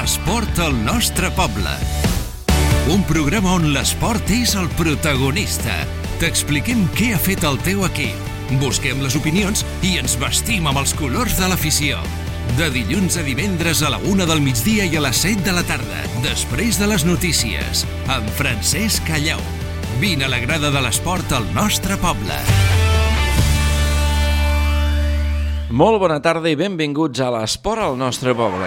L'esport al nostre poble. Un programa on l'esport és el protagonista. T'expliquem què ha fet el teu equip. Busquem les opinions i ens vestim amb els colors de l'afició. De dilluns a divendres a la 1 del migdia i a les 7 de la tarda, després de les notícies, amb Francesc Callau. Vine a la grada de l'esport al nostre poble. Molt bona tarda i benvinguts a l'esport al nostre poble.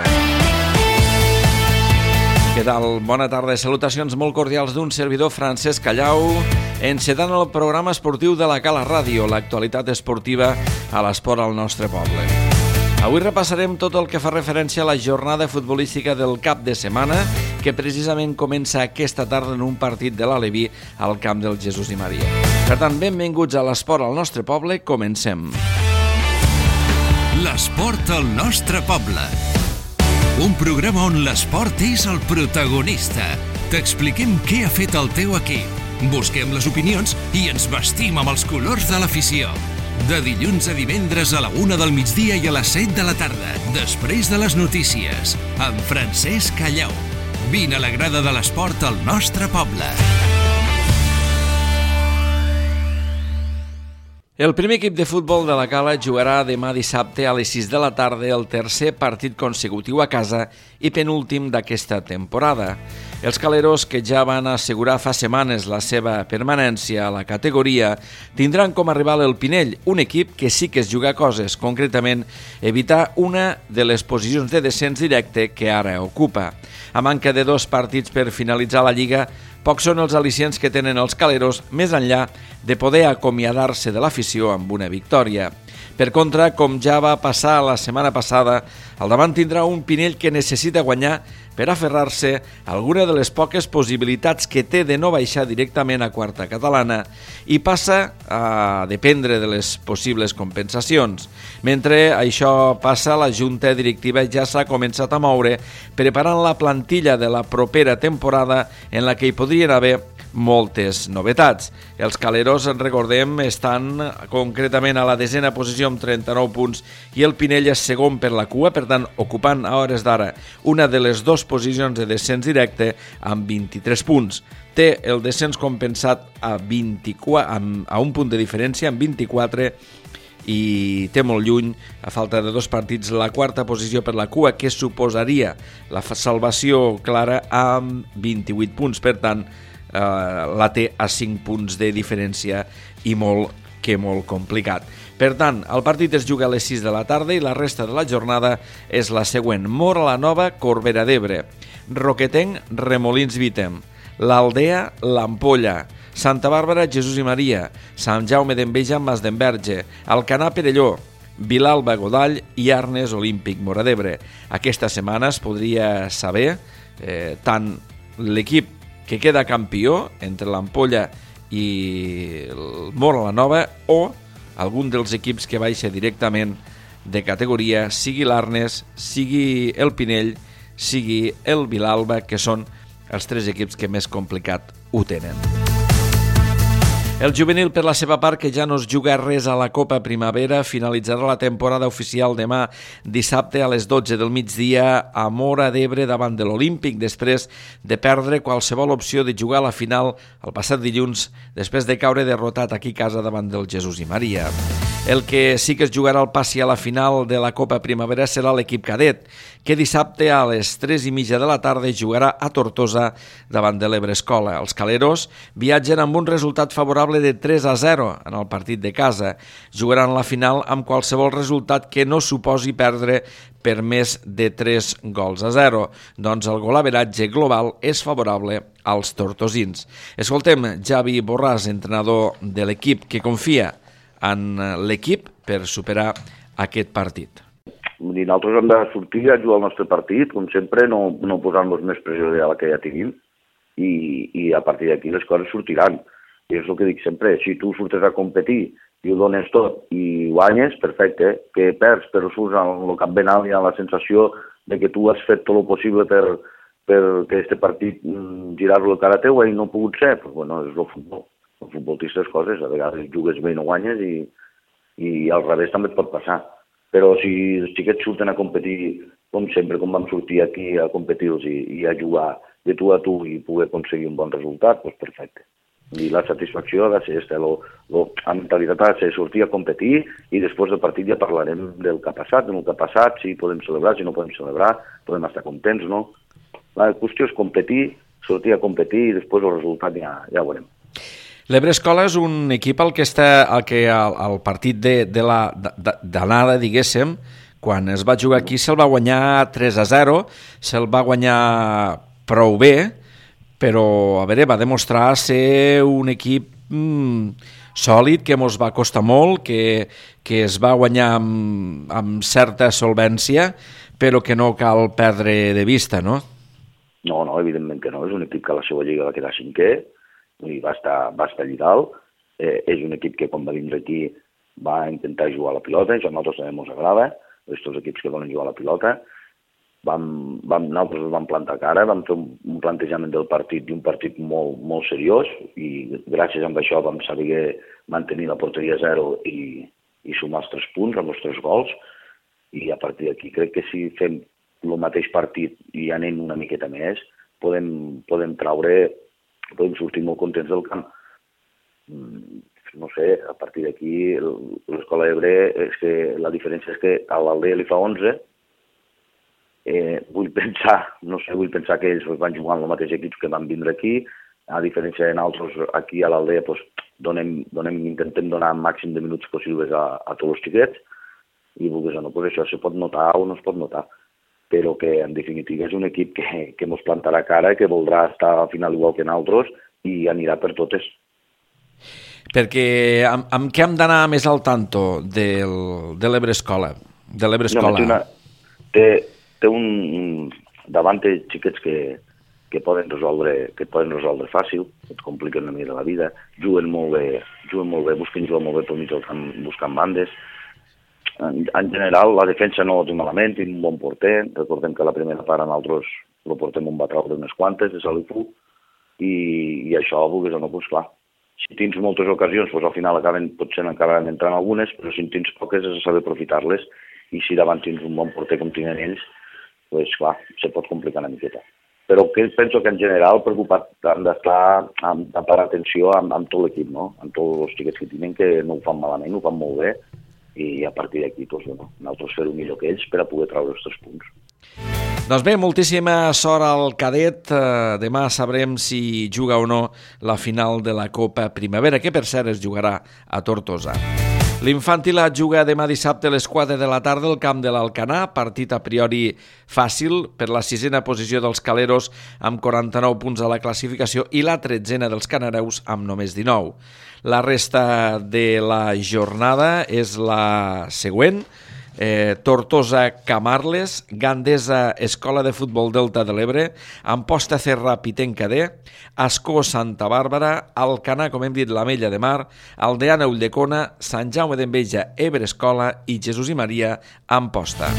Què tal? Bona tarda i salutacions molt cordials d'un servidor, Francesc Callau, encedant el programa esportiu de la Cala Ràdio, l'actualitat esportiva a l'esport al nostre poble. Avui repassarem tot el que fa referència a la jornada futbolística del cap de setmana, que precisament comença aquesta tarda en un partit de l'Aleví al camp del Jesús i Maria. Per tant, benvinguts a l'esport al nostre poble, comencem. L'esport al nostre poble. Un programa on l'esport és el protagonista. T'expliquem què ha fet el teu equip. Busquem les opinions i ens vestim amb els colors de l'afició. De dilluns a divendres a la 1 del migdia i a les 7 de la tarda, després de les notícies, amb Francesc Callau. Vine a la grada de l'esport al nostre poble. El primer equip de futbol de la Cala jugarà demà dissabte a les 6 de la tarda el tercer partit consecutiu a casa i penúltim d'aquesta temporada. Els caleros, que ja van assegurar fa setmanes la seva permanència a la categoria, tindran com a rival el Pinell, un equip que sí que es juga coses, concretament evitar una de les posicions de descens directe que ara ocupa. A manca de 2 partits per finalitzar la Lliga, pocs són els al·licients que tenen els caleros més enllà de poder acomiadar-se de l'afició amb una victòria. Per contra, com ja va passar la setmana passada, al davant tindrà un Pinell que necessita guanyar per aferrar-se a alguna de les poques possibilitats que té de no baixar directament a quarta catalana i passa a dependre de les possibles compensacions. Mentre això passa, la Junta Directiva ja s'ha començat a moure preparant la plantilla de la propera temporada en la que hi podrien haver moltes novetats. Els caleros, recordem, estan concretament a la 10a posició amb 39 punts i el Pinell és segon per la cua, per tant, ocupant a hores d'ara una de les 2 posicions de descens directe amb 23 punts. Té el descens compensat a 24, a un punt de diferència, amb 24, i té molt lluny, a falta de 2 partits, la quarta posició per la cua, que suposaria la salvació clara amb 28 punts. Per tant, la té a 5 punts de diferència i molt complicat. Per tant, el partit es juga a les 6 de la tarda i la resta de la jornada és la següent. Móra la Nova, Corbera d'Ebre, Roquetenc, Remolins Vítem, l'Aldea, l'Ampolla, Santa Bàrbara, Jesús i Maria, Sant Jaume d'Enveja, Mas d'Enverge, Alcanar, Perelló, Vilalba, Godall i Arnes, Olímpic, Móra d'Ebre. Aquesta setmana es podria saber tant l'equip que queda campió entre l'Ampolla i el Móra la Nova o algun dels equips que baixa directament de categoria, sigui l'Arnes, sigui el Pinell, sigui el Vilalba, que són els 3 equips que més complicat ho tenen. El juvenil, per la seva part, que ja no es juga res a la Copa Primavera, finalitzarà la temporada oficial demà dissabte a les 12 del migdia a Móra d'Ebre davant de l'Olímpic, després de perdre qualsevol opció de jugar a la final el passat dilluns, després de caure derrotat aquí a casa davant del Jesús i Maria. El que sí que es jugarà el passi a la final de la Copa Primavera serà l'equip cadet, que dissabte a les 3:30 de la tarda jugarà a Tortosa davant de l'Ebre Escola. Els caleros viatgen amb un resultat favorable de 3-0 en el partit de casa. Jugaran la final amb qualsevol resultat que no suposi perdre per més de 3-0. Doncs el golaveratge global és favorable als tortosins. Escoltem Javi Borràs, entrenador de l'equip, que confia en l'equip per superar aquest partit. Nosaltres hem de sortir a jugar el nostre partit, com sempre, no posant-nos més pressió de la que ja tenim, i a partir d'aquí les coses sortiran. I és el que dic sempre, si tu surtes a competir i ho dones tot i guanyes, perfecte. Que perds, però surts en el cap ben alt i amb la sensació de que tu has fet tot el possible per que aquest partit girar-lo a cara teua i no ha pogut ser, però bueno, és el futbol. El futbolista és coses, a vegades jugues bé i no guanyes i al revés també et pot passar. però si els xiquets surten a competir com sempre, com vam sortir aquí a competir-los i a jugar de tu a tu i poder aconseguir un bon resultat, doncs perfecte. I la satisfacció ha de ser aquesta, la mentalitat ha de ser sortir a competir i després del partit ja parlarem del que ha passat, si podem celebrar, si no podem celebrar, podem estar contents, no? La qüestió és competir, sortir a competir i després el resultat ja ho veurem. L'Ebre Escola és un equip al que el partit d'anada, diguéssim, quan es va jugar aquí se'l va guanyar 3-0, se'l va guanyar prou bé, però a veure, va demostrar ser un equip sòlid, que ens va costar molt, que es va guanyar amb certa solvència, però que no cal perdre de vista, no? No, evidentment que no. És un equip que a la seva lliga va quedar cinquè, i va estar allà dalt. És un equip que quan va vindre aquí va intentar jugar a la pilota, això a nosaltres també ens agrada, aquests equips que volen jugar a la pilota. Nosaltres ens vam plantar cara, vam fer un plantejament del partit i un partit molt, molt seriós, i gràcies a això vam saber mantenir la porteria a 0 i sumar els 3 punts amb els 3 gols, i a partir d'aquí crec que si fem el mateix partit i anem una miqueta més, podem sortir molt contents del camp. No sé, a partir d'aquí l'Escola Ebre, és que la diferència és que a l'Aldea li fa 11, vull pensar que ells van jugar amb el mateix equip que van vindre aquí, a diferència de nosaltres aquí a l'Aldea intentem donar el màxim de minuts possibles a tots els xiquets, i vulguis o no, això se pot notar o no es pot notar, però que en definitiva és un equip que ens plantarà cara, que voldrà estar al final igual que nosaltres i anirà per totes. Perquè amb què hem d'anar més al tanto de l'Ebre Escola? Té davant té xiquets que poden resoldre fàcil, que et compliquen una mica la vida, juguen molt bé, busquen jugar molt bé pel mig del camp, buscant bandes. En general, la defensa no ho té malament, té un bon porter. Recordem que la primera part nosaltres el portem va treure unes quantes de Salifú, i això, vulguis o no, doncs clar. Si tens moltes ocasions, doncs al final potser acaben entrant algunes, però si en tens poques has de saber aprofitar-les, i si davant tens un bon porter com tenen ells, doncs clar, se pot complicar una miqueta. Però penso que en general preocupat han d'estar a parar atenció amb tot l'equip, no? Amb tots els xiquets que tenen, que no ho fan malament, ho fan molt bé, i a partir d'aquí nosaltres fer-ho millor que ells per a poder treure els 3 punts. Doncs bé, moltíssima sort al cadet. Demà sabrem si juga o no la final de la Copa Primavera, que per cert es jugarà a Tortosa. L'infantil juga demà dissabte a les 4 de la tarda al camp de l'Alcanar, partit a priori fàcil per la 6a posició dels caleros amb 49 punts a la classificació i la 13a dels canareus amb només 19. La resta de la jornada és la següent: Tortosa Camarles, Gandesa Escola de Futbol Delta de l'Ebre, Amposta Cerra Pitenca D, Ascó Santa Bàrbara, Alcanar, com hem dit, l'Ametlla de Mar, Aldeana Ulldecona, Sant Jaume d'Enveja Ebre Escola i Jesús i Maria Amposta.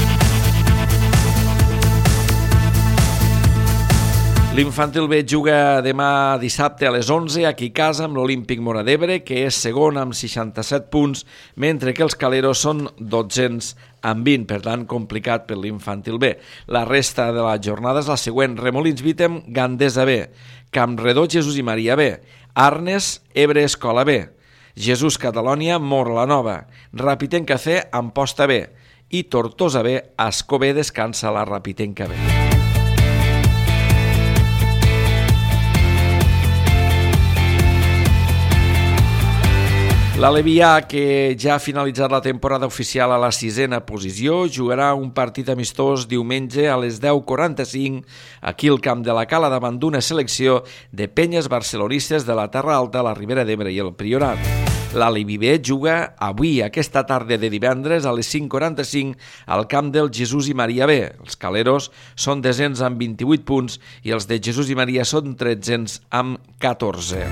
L'Infantil B juga demà dissabte a les 11 aquí a casa amb l'Olímpic Móra d'Ebre, que és segon amb 67 punts, mentre que els caleros són 12 amb 20, per tant complicat per l'Infantil B. La resta de la jornada és la següent: Remolins Vítem, Gandesa B, Campredó Jesús i Maria B, Arnes Ebre Escola B, Jesús Catalònia Móra la Nova, Rapitenca C Amposta B i Tortosa B Ascó B descansa la Rapitenca B. L'Alevià, que ja ha finalitzat la temporada oficial a la 6a posició, jugarà un partit amistós diumenge a les 10:45 aquí al Camp de la Cala davant d'una selecció de penyes barcelonistes de la Terra Alta, la Ribera d'Ebre i el Priorat. L'Alevi B juga avui, aquesta tarda de divendres, a les 5:45 al camp del Jesús i Maria B. Els caleros són desens amb 28 punts i els de Jesús i Maria són 13 amb 14.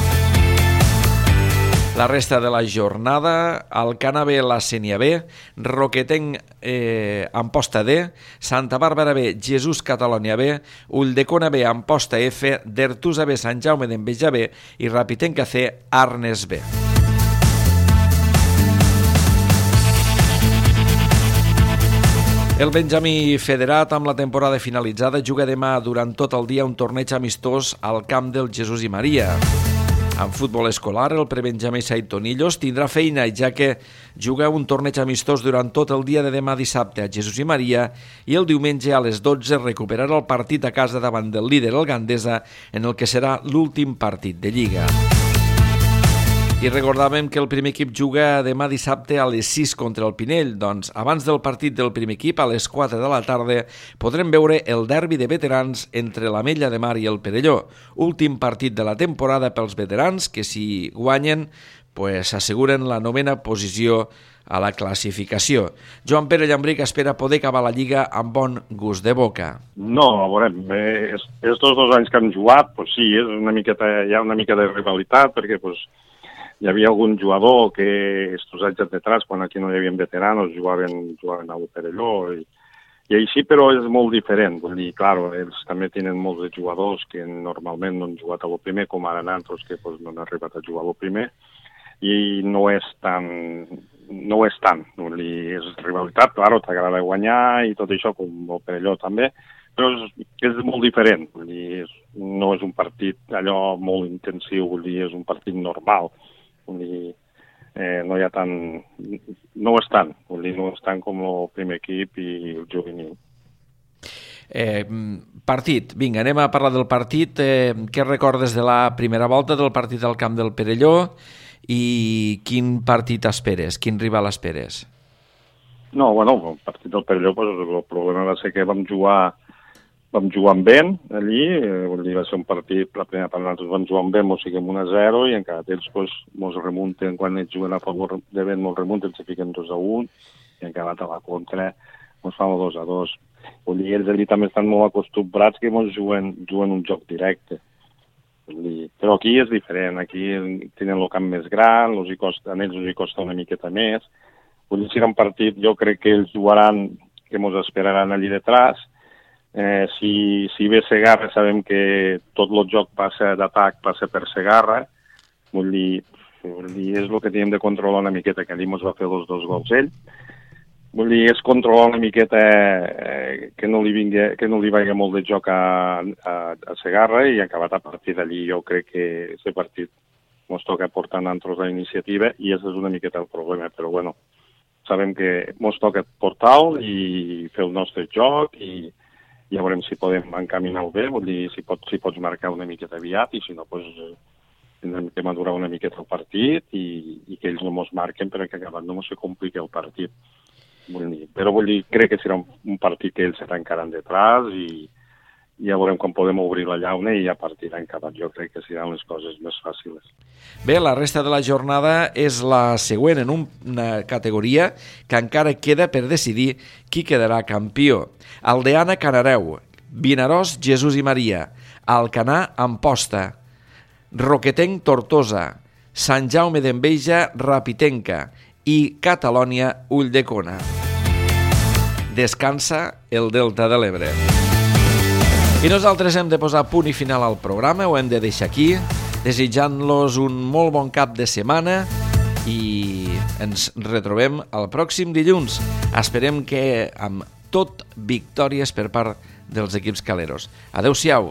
La resta de la jornada: Alcanar B, la Sénia B, Roquetenc Amposta D, Santa Bàrbara B, Jesús Catalònia B, Ulldecona B, Amposta F, d'Ertusa B, Sant Jaume d'Enveja B i Rapitenca C, Arnes B. El Benjamí Federat, amb la temporada finalitzada, juga demà durant tot el dia un torneig amistós al camp del Jesús i Maria. En futbol escolar, el prebenjamí Saitonillos tindrà feina, ja que juga un torneig amistós durant tot el dia de demà dissabte a Jesús i Maria i el diumenge a les 12 recuperarà el partit a casa davant del líder, el Gandesa, en el que serà l'últim partit de Lliga. I recordàvem que el primer equip juga demà dissabte a les 6 contra el Pinell. Doncs abans del partit del primer equip, a les 4 de la tarda, podrem veure el derbi de veterans entre l'Ametlla de Mar i el Perelló. Últim partit de la temporada pels veterans, que si guanyen, s'asseguren la 9a posició a la classificació. Joan Pere Llambric espera poder acabar la Lliga amb bon gust de boca. No, a veure, estos 2 anys que han jugat, sí, hi ha una mica de rivalitat, perquè hi havia algun jugador que estos anys detrás, quan aquí no hi havia veteranos, jugaven al Perelló i així, però és molt diferent. Vull dir, clar, ells també tenen molts de jugadors que normalment no han jugat a lo primer, com ara altres que no han arribat a jugar a lo primer, i no és tant. Vull dir, és rivalitat, clar, t'agrada guanyar i tot això, com el Perelló també, però és molt diferent. Vull dir, no és un partit allò molt intensiu, vull dir, és un partit normal. Vull dir, no és tant com el primer equip i el juvenil. Partit, vinga, anem a parlar del partit. Què recordes de la primera volta del partit al camp del Perelló i quin partit esperes, quin rival esperes? No, el partit del Perelló, el problema va ser que vam jugar amb vent allí, vull dir, va ser un partit, la primera part nosaltres vam jugar amb vent, amb 1-0, i encara ells ens remunten, quan ells juguen a favor de vent, ens remunten, se fiquen 2-1, i encara a la contra ens fan 2-2. Vull dir, ells allí també estan molt acostumbrats que ens juguen un joc directe. Vull dir, però aquí és diferent, aquí tenen el camp més gran, a ells els costa una miqueta més. Vull dir, serà un partit, jo crec que ells jugaran, que ens esperaran allí detrás. Si ve Segarra, sabem que tot el joc d'atac passa per Segarra. Vull dir, és el que tenim de controlar una miqueta, que allí ens va fer els 2 gols ell. Vull dir, és controlar una miqueta que no li vagi molt de joc a Segarra, i acabat a partir d'allí jo crec que aquest partit ens toca portar nosaltres la iniciativa, i aquest és una miqueta el problema, però bueno, sabem que ens toca portar-lo i fer el nostre joc, i ja veurem si podem encaminar-ho bé, vull dir, si pots marcar una miqueta aviat, i si no, tindrem que madurar una miqueta el partit i que ells no ens marquen perquè acabat no se compliqui el partit. Però crec que serà un partit que ells se tancaran detrás i ja veurem quan podem obrir la llauna i a partir d'any acabat jo crec que seran les coses més fàcils. Bé, la resta de la jornada és la següent en una categoria que encara queda per decidir qui quedarà campió. Aldeana Canareu, Vinaròs Jesús i Maria, Alcanar Amposta, Roquetenc Tortosa, Sant Jaume d'Enveja Rapitenca i Catalònia Ulldecona. Descansa el Delta de l'Ebre. I nosaltres hem de posar punt i final al programa, ho hem de deixar aquí, desitjant-los un molt bon cap de setmana i ens retrobem el pròxim dilluns. Esperem que amb tot victòries per part dels equips caleros. Adéu-siau.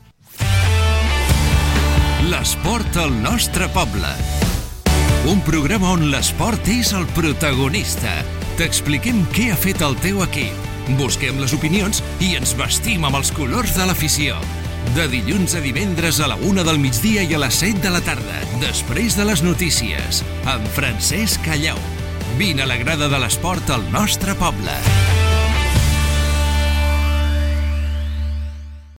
L'esport al nostre poble. Un programa on l'esport és el protagonista. T'expliquem què ha fet el teu equip. Busquem les opinions i ens vestim amb els colors de l'afició. De dilluns a divendres a la 1 del migdia i a les 7 de la tarda, després de les notícies, amb Francesc Callau. Vine a la grada de l'esport al nostre poble.